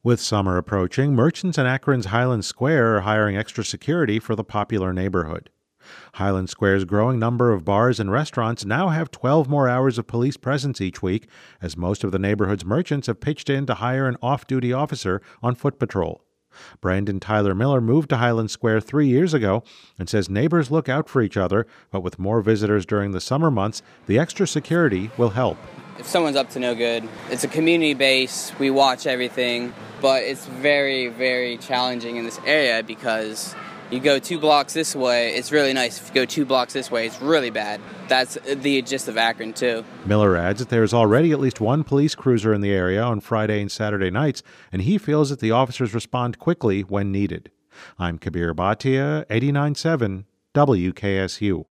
With summer approaching, merchants in Akron's Highland Square are hiring extra security for the popular neighborhood. Highland Square's growing number of bars and restaurants now have 12 more hours of police presence each week, as most of the neighborhood's merchants have pitched in to hire an off-duty officer on foot patrol. Brandon Tyler Miller moved to Highland Square 3 years ago and says neighbors look out for each other, but with more visitors during the summer months, the extra security will help. If someone's up to no good, it's a community base, we watch everything, but it's very, very challenging in this area because you go 2 blocks this way, it's really nice. If you go 2 blocks this way, it's really bad. That's the gist of Akron, too. Miller adds that there is already at least one police cruiser in the area on Friday and Saturday nights, and he feels that the officers respond quickly when needed. I'm Kabir Bhatia, 89.7 WKSU.